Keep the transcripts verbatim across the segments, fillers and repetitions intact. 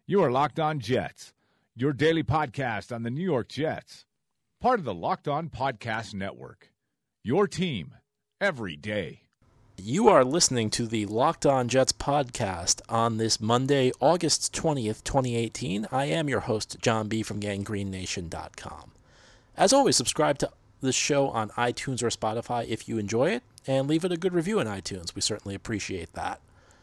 You are Locked On Jets, your daily podcast on the New York Jets. Part of the Locked On Podcast Network, your team every day. You are listening to the Locked On Jets podcast on this Monday, August twentieth, twenty eighteen. I am your host, John B. from Gang Green Nation dot com. As always, subscribe to this show on iTunes or Spotify if you enjoy it, and leave it a good review on iTunes. We certainly appreciate that.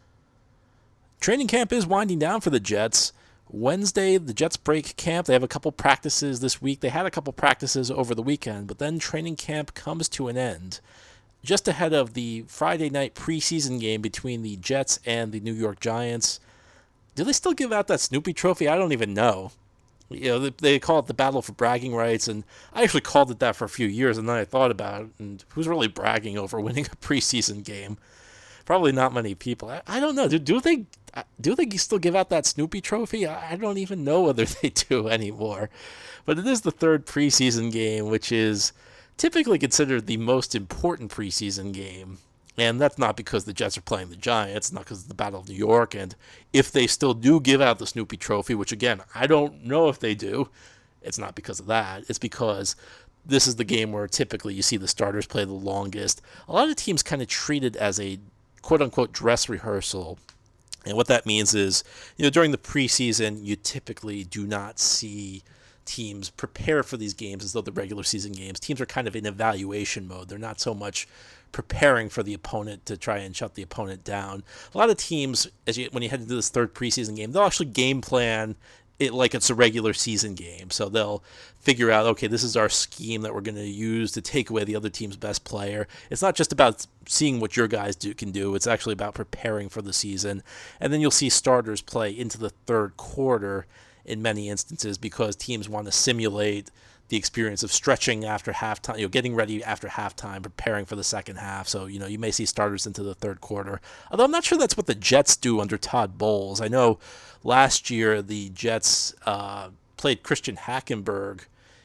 Training camp is winding down for the Jets. Wednesday, the Jets break camp. They have a couple practices this week. They had a couple practices over the weekend, but then training camp comes to an end just ahead of the Friday night preseason game between the Jets and the New York Giants. Do they still give out that Snoopy trophy? I don't even know. You know, they, they call it the Battle for Bragging Rights, and I actually called it that for a few years, and then I thought about it, and who's really bragging over winning a preseason game? Probably not many people. I, I don't know. Do, do they do they still give out that Snoopy trophy? I, I don't even know whether they do anymore. But it is the third preseason game, which is typically considered the most important preseason game. And that's not because the Jets are playing the Giants, not because of the Battle of New York. And if they still do give out the Snoopy trophy, which again, I don't know if they do, it's not because of that. It's because this is the game where typically you see the starters play the longest. A lot of teams kind of treat it as a quote-unquote dress rehearsal. And what that means is, you know, during the preseason, you typically do not see teams prepare for these games as though the regular season games. Teams are kind of in evaluation mode. They're not so much preparing for the opponent to try and shut the opponent down. A lot of teams, as you, when you head into this third preseason game, they'll actually game plan it like it's a regular season game. So they'll figure out, okay, this is our scheme that we're going to use to take away the other team's best player. It's not just about seeing what your guys do can do. It's actually about preparing for the season. And then you'll see starters play into the third quarter in many instances because teams want to simulate the experience of stretching after halftime, you know, getting ready after halftime, preparing for the second half. So, you know, you may see starters into the third quarter. Although I'm not sure that's what the Jets do under Todd Bowles. I know last year the Jets uh, played Christian Hackenberg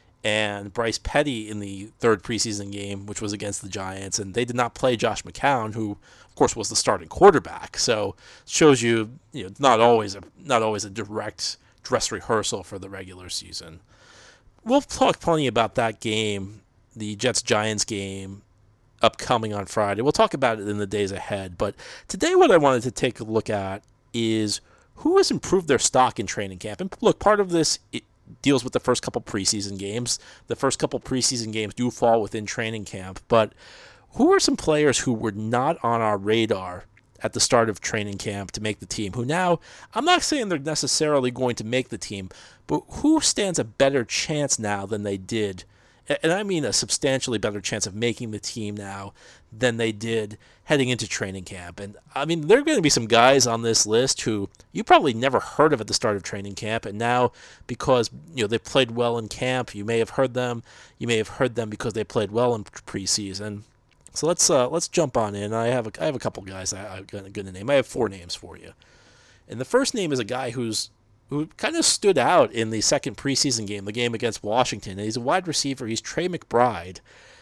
and Bryce Petty in the third preseason game, which was against the Giants, and they did not play Josh McCown, who, of course, was the starting quarterback. So it shows you, you know, it's not always a not always a direct dress rehearsal for the regular season. We'll talk plenty about that game, the Jets-Giants game, upcoming on Friday. We'll talk about it in the days ahead. But today what I wanted to take a look at is who has improved their stock in training camp. And look, part of this it deals with the first couple preseason games. The first couple preseason games do fall within training camp. But who are some players who were not on our radar at the start of training camp to make the team, who now, I'm not saying they're necessarily going to make the team, but who stands a better chance now than they did, and I mean a substantially better chance of making the team now than they did heading into training camp. And I mean, there are going to be some guys on this list who you probably never heard of at the start of training camp, and now because, you know, they played well in camp, you may have heard them. You may have heard them because they played well in preseason. So let's uh, let's jump on in. I have a, I have a couple guys I, I'm going to name. I have four names for you. And the first name is a guy who's who kind of stood out in the second preseason game, the game against Washington. And he's a wide receiver. He's Trey McBride.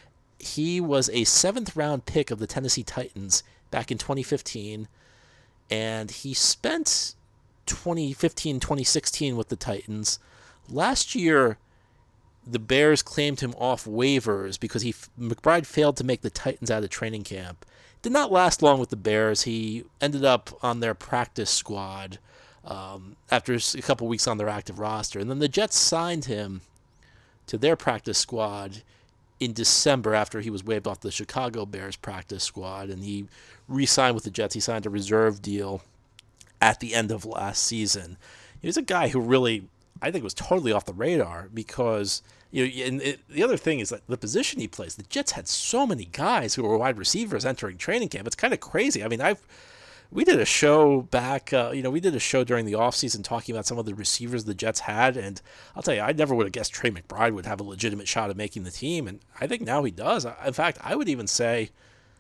He was a seventh-round pick of the Tennessee Titans back in twenty fifteen. And he spent twenty fifteen, twenty sixteen with the Titans. Last year, the Bears claimed him off waivers because he McBride failed to make the Titans out of training camp. Did not last long with the Bears. He ended up on their practice squad um, after a couple weeks on their active roster. And then the Jets signed him to their practice squad in December after he was waived off the Chicago Bears practice squad. And he re-signed with the Jets. He signed a reserve deal at the end of last season. He's a guy who really, I think, was totally off the radar because, you know, and it, the other thing is that the position he plays, the Jets had so many guys who were wide receivers entering training camp. It's kind of crazy. I mean, I've we did a show back, uh, you know, we did a show during the offseason talking about some of the receivers the Jets had, and I'll tell you, I never would have guessed Trey McBride would have a legitimate shot at making the team, and I think now he does. In fact, I would even say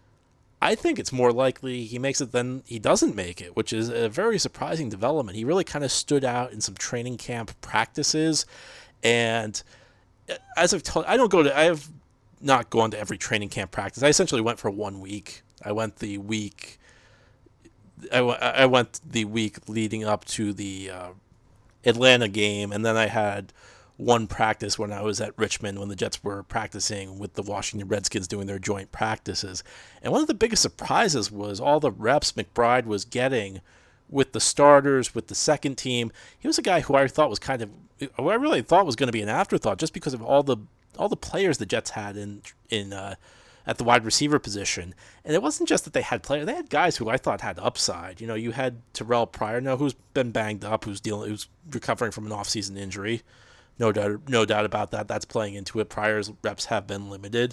I think it's more likely he makes it than he doesn't make it, which is a very surprising development. He really kind of stood out in some training camp practices, and as I've told, I don't go to, I have not gone to every training camp practice. I essentially went for one week. I went the week, I, I went the week leading up to the uh, Atlanta game, and then I had one practice when I was at Richmond when the Jets were practicing with the Washington Redskins doing their joint practices. And one of the biggest surprises was all the reps McBride was getting with the starters, with the second team. He was a guy who I thought was kind of, who I really thought was going to be an afterthought just because of all the all the players the Jets had in in uh, at the wide receiver position. And it wasn't just that they had players; they had guys who I thought had upside. You know, you had Terrell Pryor, now who's been banged up, who's dealing, who's recovering from an offseason injury. No doubt, no doubt about that. That's playing into it. Pryor's reps have been limited,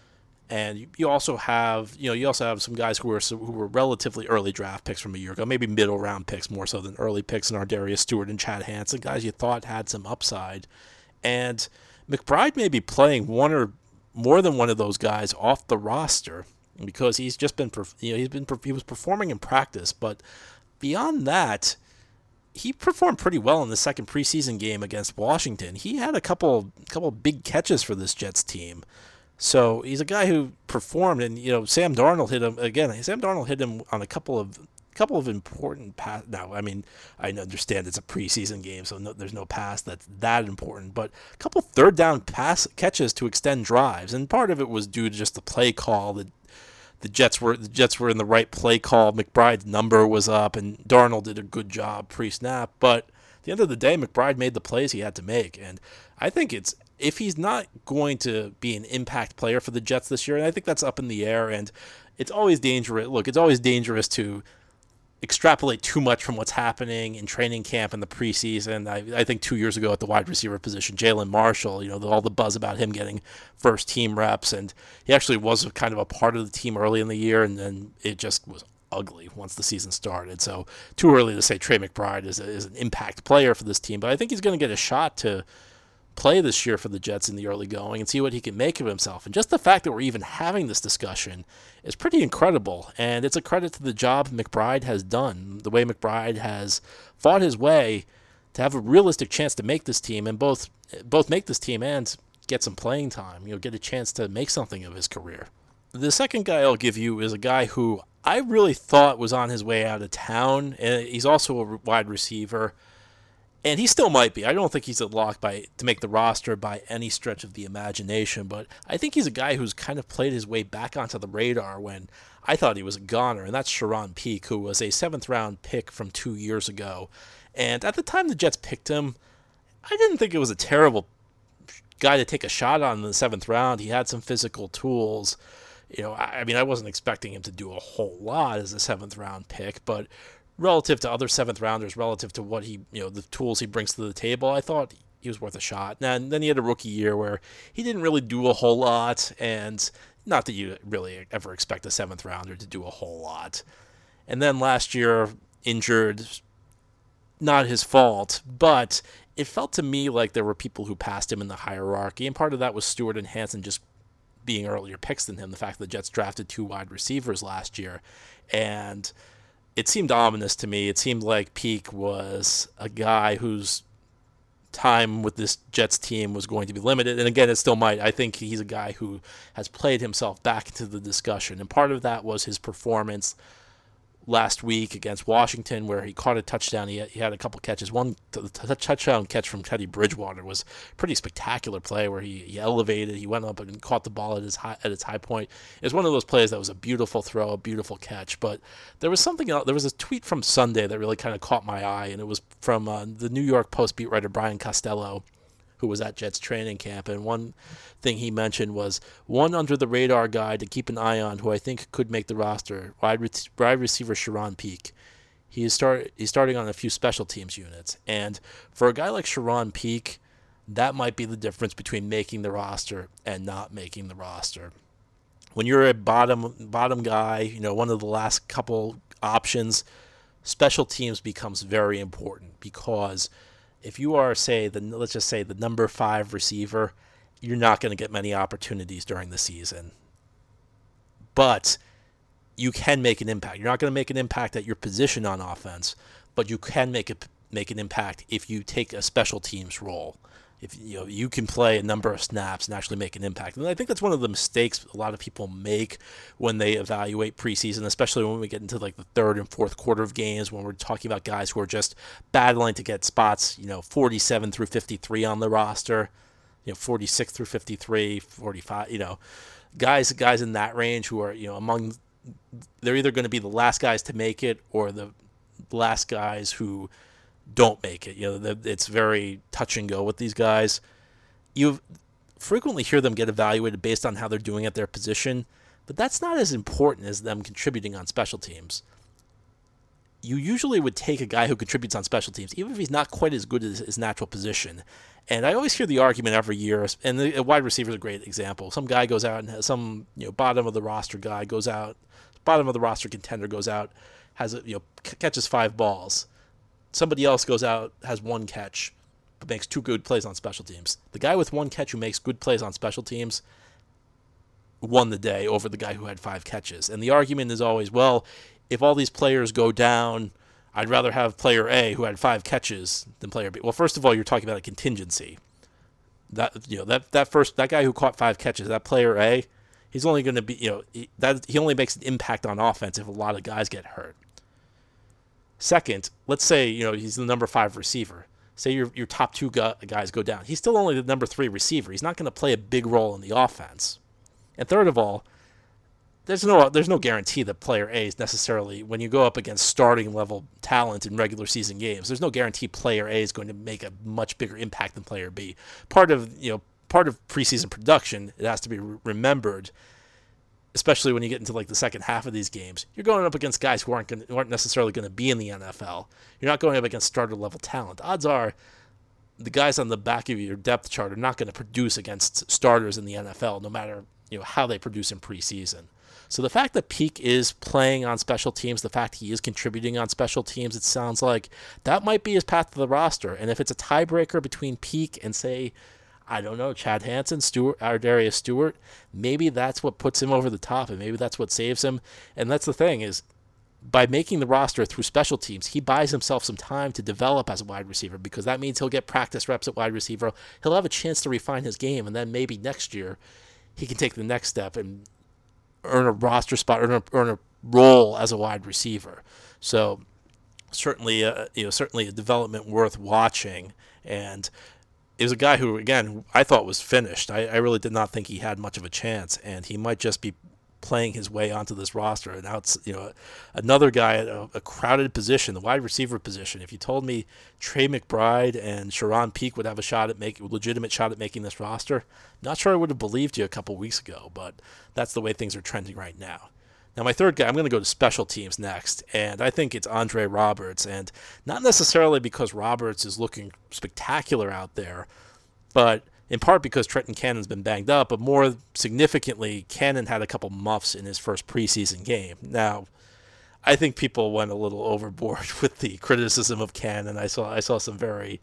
and you, you also have, you know, you also have some guys who were who were relatively early draft picks from a year ago, maybe middle round picks more so than early picks, in Ardarius Stewart and Chad Hansen, guys you thought had some upside, and McBride may be playing one or more than one of those guys off the roster because he's just been, you know, he's been he was performing in practice, but beyond that, he performed pretty well in the second preseason game against Washington. He had a couple couple big catches for this Jets team. So he's a guy who performed, and you know Sam Darnold hit him again. Sam Darnold hit him on a couple of couple of important pass. Now, I mean, I understand it's a preseason game, so no, there's no pass that's that important. But a couple third down pass catches to extend drives, and part of it was due to just the play call. The the Jets were the Jets were in the right play call. McBride's number was up, and Darnold did a good job pre-snap. But at the end of the day, McBride made the plays he had to make, and I think it's. If he's not going to be an impact player for the Jets this year, and I think that's up in the air, and it's always dangerous. Look, it's always dangerous to extrapolate too much from what's happening in training camp in the preseason. I, I think two years ago at the wide receiver position, Jalen Marshall, you know, the, all the buzz about him getting first team reps, and he actually was kind of a part of the team early in the year, and then it just was ugly once the season started. So too early to say Trey McBride is, a, is an impact player for this team, but I think he's going to get a shot to play this year for the Jets in the early going and see what he can make of himself. And just the fact that we're even having this discussion is pretty incredible, and it's a credit to the job McBride has done, the way McBride has fought his way to have a realistic chance to make this team and both both make this team and get some playing time, you know, get a chance to make something of his career. The second guy I'll give you is a guy who I really thought was on his way out of town, and he's also a wide receiver. And he still might be. I don't think he's a lock by to make the roster by any stretch of the imagination, but I think he's a guy who's kind of played his way back onto the radar when I thought he was a goner, and that's Sharon Peak, who was a seventh-round pick from two years ago. And at the time the Jets picked him, I didn't think it was a terrible guy to take a shot on in the seventh round. He had some physical tools. You know, I, I mean, I wasn't expecting him to do a whole lot as a seventh-round pick, but relative to other seventh rounders, relative to what he, you know, the tools he brings to the table, I thought he was worth a shot. And then he had a rookie year where he didn't really do a whole lot, and not that you really ever expect a seventh rounder to do a whole lot. And then last year, injured, not his fault, but it felt to me like there were people who passed him in the hierarchy, and part of that was Stewart and Hansen just being earlier picks than him, the fact that the Jets drafted two wide receivers last year, and it seemed ominous to me. It seemed like Peak was a guy whose time with this Jets team was going to be limited. And again, it still might. I think he's a guy who has played himself back into the discussion. And part of that was his performance last week against Washington, where he caught a touchdown. He had, he had a couple catches. One t- t- touchdown catch from Teddy Bridgewater was a pretty spectacular play where he, he elevated, he went up and caught the ball at his high, at its high point. It was one of those plays that was a beautiful throw, a beautiful catch. But there was something else. There was a tweet from Sunday that really kind of caught my eye, and it was from uh, the New York Post beat writer Brian Costello, who was at Jets training camp, and one thing he mentioned was one under-the-radar guy to keep an eye on who I think could make the roster, wide, re- wide receiver Sharon Peak. He is start, he's starting on a few special teams units, and for a guy like Sharon Peak, that might be the difference between making the roster and not making the roster. When you're a bottom bottom guy, you know, one of the last couple options, special teams becomes very important because if you are, say, the let's just say the number five receiver, you're not going to get many opportunities during the season. But you can make an impact. You're not going to make an impact at your position on offense, but you can make a, make an impact if you take a special teams role. if you know you can play a number of snaps and actually make an impact. And I think that's one of the mistakes a lot of people make when they evaluate preseason, especially when we get into like the third and fourth quarter of games, when we're talking about guys who are just battling to get spots, you know, forty-seven through fifty-three on the roster, you know, forty-six through fifty-three, forty-five, you know, guys guys in that range who are, you know, among they're either going to be the last guys to make it or the last guys who don't make it. You know, it's very touch and go with these guys. You frequently hear them get evaluated based on how they're doing at their position, but that's not as important as them contributing on special teams. You usually would take a guy who contributes on special teams, even if he's not quite as good as his natural position. And I always hear the argument every year, and the wide receiver is a great example. Some guy goes out and has some, you know, bottom of the roster guy goes out, bottom of the roster contender goes out, has a, you know, catches five balls. Somebody else goes out, has one catch, but makes two good plays on special teams. The guy with one catch who makes good plays on special teams won the day over the guy who had five catches. And the argument is always, well, if all these players go down, I'd rather have player A who had five catches than player B. Well, first of all, you're talking about a contingency. That you know that that first that guy who caught five catches, that player A, he's only going to be you know he, that he only makes an impact on offense if a lot of guys get hurt. Second, let's say you know he's the number five receiver. Say your your top two guys go down. He's still only the number three receiver. He's not going to play a big role in the offense. And third of all, there's no there's no guarantee that player A is necessarily, when you go up against starting level talent in regular season games, there's no guarantee player A is going to make a much bigger impact than player B. Part of you know part of preseason production, it has to be re- remembered. Especially when you get into like the second half of these games, you're going up against guys who aren't gonna, who aren't necessarily going to be in the N F L. You're not going up against starter level talent. Odds are, the guys on the back of your depth chart are not going to produce against starters in the N F L, no matter you know how they produce in preseason. So the fact that Peak is playing on special teams, the fact he is contributing on special teams, it sounds like that might be his path to the roster. And if it's a tiebreaker between Peak and say, I don't know, Chad Hansen, Stewart, or Darius Stewart, maybe that's what puts him over the top, and maybe that's what saves him. And that's the thing is, by making the roster through special teams, he buys himself some time to develop as a wide receiver, because that means he'll get practice reps at wide receiver. He'll have a chance to refine his game, and then maybe next year he can take the next step and earn a roster spot, earn a, earn a role as a wide receiver. So certainly, a, you know, certainly a development worth watching. And it was a guy who, again, I thought was finished. I, I really did not think he had much of a chance, and he might just be playing his way onto this roster. And now it's, you know, another guy at a, a crowded position, the wide receiver position. If you told me Trey McBride and Sharon Peak would have a shot at make a legitimate shot at making this roster, not sure I would have believed you a couple weeks ago, but that's the way things are trending right now. Now, my third guy, I'm going to go to special teams next, and I think it's Andre Roberts, and not necessarily because Roberts is looking spectacular out there, but in part because Trenton Cannon's been banged up, but more significantly, Cannon had a couple muffs in his first preseason game. Now, I think people went a little overboard with the criticism of Cannon. I saw I saw some very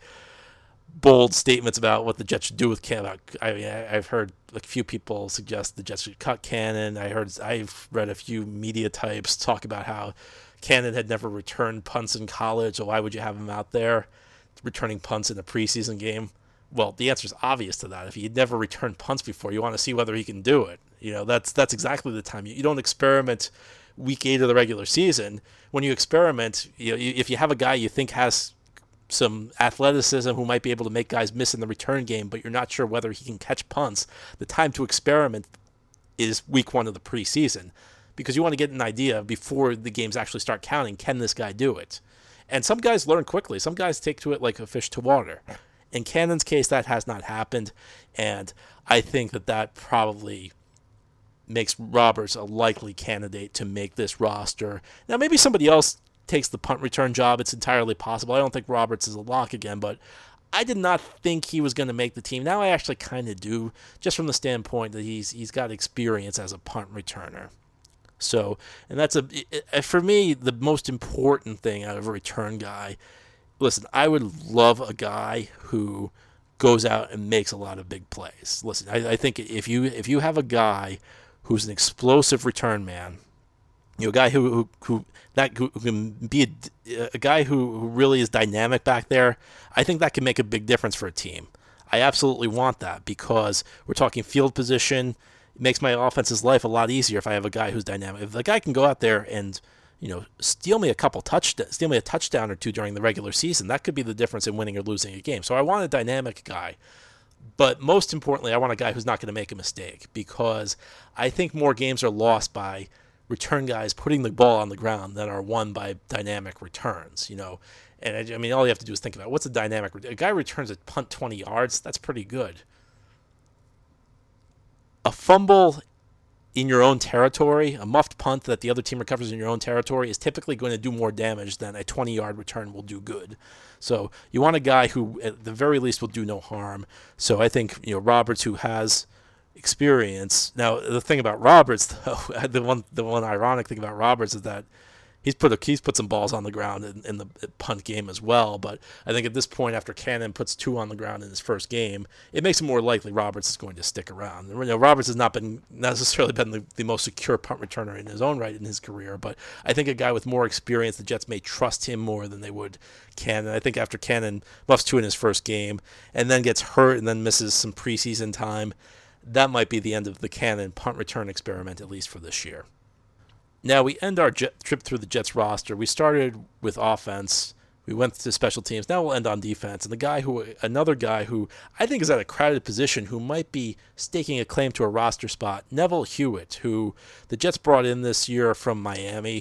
bold statements about what the Jets should do with Cannon. I mean, I've heard a few people suggest the Jets should cut Cannon. I heard, I've read a few media types talk about how Cannon had never returned punts in college, so why would you have him out there returning punts in a preseason game? Well, the answer is obvious to that. If he'd never returned punts before, you want to see whether he can do it. You know, that's that's exactly the time. You, you don't experiment week eight of the regular season. When you experiment, you know, you, if you have a guy you think has some athleticism who might be able to make guys miss in the return game, but you're not sure whether he can catch punts, the time to experiment is week one of the preseason, because you want to get an idea before the games actually start counting. Can this guy do it? And some guys learn quickly. Some guys take to it like a fish to water. In Cannon's case, that has not happened, and I think that that probably makes Roberts a likely candidate to make this roster. Now, maybe somebody else takes the punt return job. It's entirely possible. I don't think Roberts is a lock again, but I did not think he was going to make the team. Now I actually kind of do, just from the standpoint that he's he's got experience as a punt returner. So, and that's a for me the most important thing out of a return guy. Listen, I would love a guy who goes out and makes a lot of big plays. Listen, I, I think if you if you have a guy who's an explosive return man, you know, a guy who who, who that who can be a, a guy who, who really is dynamic back there, I think that can make a big difference for a team. I absolutely want that because we're talking field position. It makes my offense's life a lot easier if I have a guy who's dynamic. If the guy can go out there and, you know, steal me a couple touchdowns, steal me a touchdown or two during the regular season, that could be the difference in winning or losing a game. So I want a dynamic guy. But most importantly, I want a guy who's not going to make a mistake because I think more games are lost by return guys putting the ball on the ground than are won by dynamic returns, you know. And I, I mean, all you have to do is think about what's a dynamic. A guy returns a punt twenty yards, that's pretty good. A fumble in your own territory, a muffed punt that the other team recovers in your own territory is typically going to do more damage than a twenty-yard return will do good. So you want a guy who, at the very least, will do no harm. So I think, you know, Roberts, who has experience. Now, the thing about Roberts, though, the one the one ironic thing about Roberts is that he's put a, he's put some balls on the ground in, in the punt game as well. But I think at this point, after Cannon puts two on the ground in his first game, it makes it more likely Roberts is going to stick around. You know, Roberts has not been necessarily been the, the most secure punt returner in his own right in his career, but I think a guy with more experience, the Jets may trust him more than they would Cannon. I think after Cannon muffs two in his first game and then gets hurt and then misses some preseason time, that might be the end of the Cannon punt return experiment, at least for this year. Now, we end our jet trip through the Jets roster. We started with offense. We went to special teams. Now we'll end on defense. And the guy who, another guy who I think is at a crowded position who might be staking a claim to a roster spot, Neville Hewitt, who the Jets brought in this year from Miami.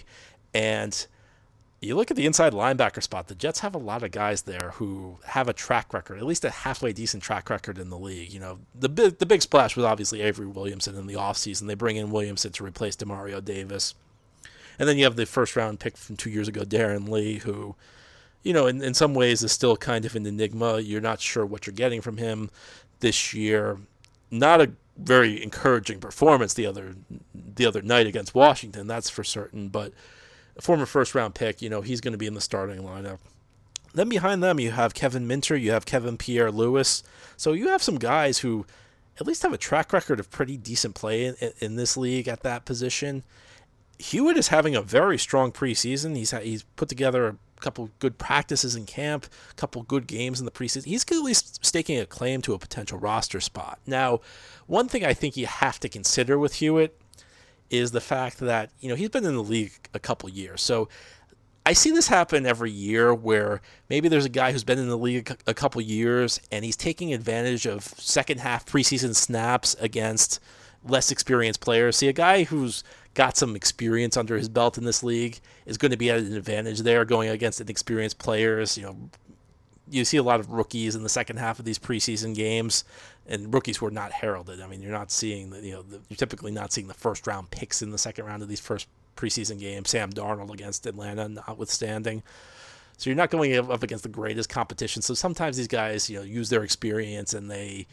And you look at the inside linebacker spot, the Jets have a lot of guys there who have a track record, at least a halfway decent track record in the league. You know, the big, the big splash was obviously Avery Williamson in the offseason. They bring in Williamson to replace Demario Davis. And then you have the first-round pick from two years ago, Darren Lee, who, you know, in, in some ways is still kind of an enigma. You're not sure what you're getting from him this year. Not a very encouraging performance the other the other night against Washington, that's for certain. But a former first-round pick, you know, he's going to be in the starting lineup. Then behind them, you have Kevin Minter, you have Kevin Pierre-Louis. So you have some guys who at least have a track record of pretty decent play in, in this league at that position. Hewitt is having a very strong preseason. He's he's put together a couple good practices in camp, a couple good games in the preseason. He's at least staking a claim to a potential roster spot. Now, one thing I think you have to consider with Hewitt is the fact that, you know, he's been in the league a couple years. So I see this happen every year where maybe there's a guy who's been in the league a couple years and he's taking advantage of second half preseason snaps against less experienced players. See, a guy who's got some experience under his belt in this league is going to be at an advantage there going against inexperienced players. You know, you see a lot of rookies in the second half of these preseason games, and rookies who are not heralded. I mean, you're not seeing the, you know, the, you're typically not seeing the first round picks in the second round of these first preseason games. Sam Darnold against Atlanta, notwithstanding. So you're not going up against the greatest competition. So sometimes these guys, you know, use their experience and they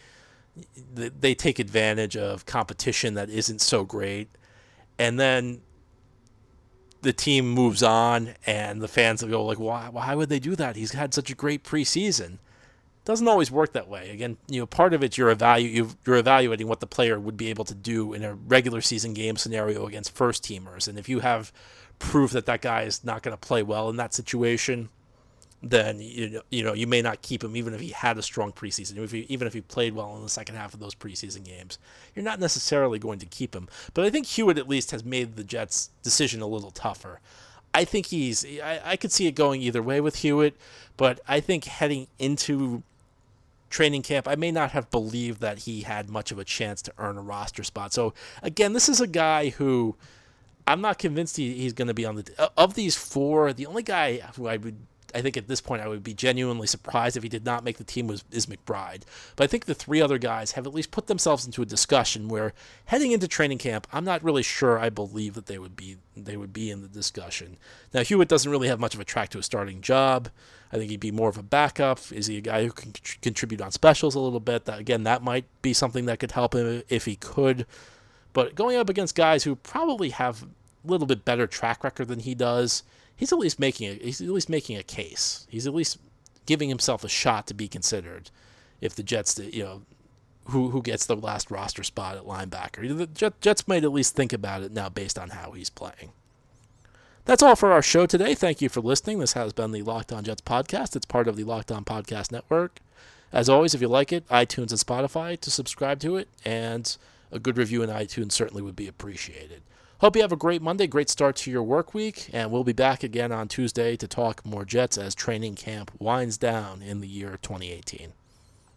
they take advantage of competition that isn't so great. And then the team moves on, and the fans will go like, "Why? Why would they do that? He's had such a great preseason." Doesn't always work that way. Again, you know, part of it you're evalu- you're evaluating what the player would be able to do in a regular season game scenario against first teamers, and if you have proof that that guy is not going to play well in that situation, then you know, you know you may not keep him even if he had a strong preseason. If he, even if he played well in the second half of those preseason games, you're not necessarily going to keep him. But I think Hewitt at least has made the Jets' decision a little tougher. I think he's I, I could see it going either way with Hewitt, but I think heading into training camp, I may not have believed that he had much of a chance to earn a roster spot. So again, this is a guy who I'm not convinced he, he's going to be on the of these four. The only guy who I would I think at this point I would be genuinely surprised if he did not make the team was is McBride. But I think the three other guys have at least put themselves into a discussion where heading into training camp, I'm not really sure I believe that they would be they would be in the discussion. Now, Hewitt doesn't really have much of a track to a starting job. I think he'd be more of a backup. Is he a guy who can contribute on specials a little bit? That, again, that might be something that could help him if he could. But going up against guys who probably have a little bit better track record than he does, he's at least making a, he's at least making a case. He's at least giving himself a shot to be considered if the Jets, you know, who who gets the last roster spot at linebacker. The Jets might at least think about it now based on how he's playing. That's all for our show today. Thank you for listening. This has been the Locked On Jets podcast. It's part of the Locked On Podcast Network. As always, if you like it, iTunes and Spotify to subscribe to it, and a good review in iTunes certainly would be appreciated. Hope you have a great Monday, great start to your work week, and we'll be back again on Tuesday to talk more Jets as training camp winds down in the year twenty eighteen.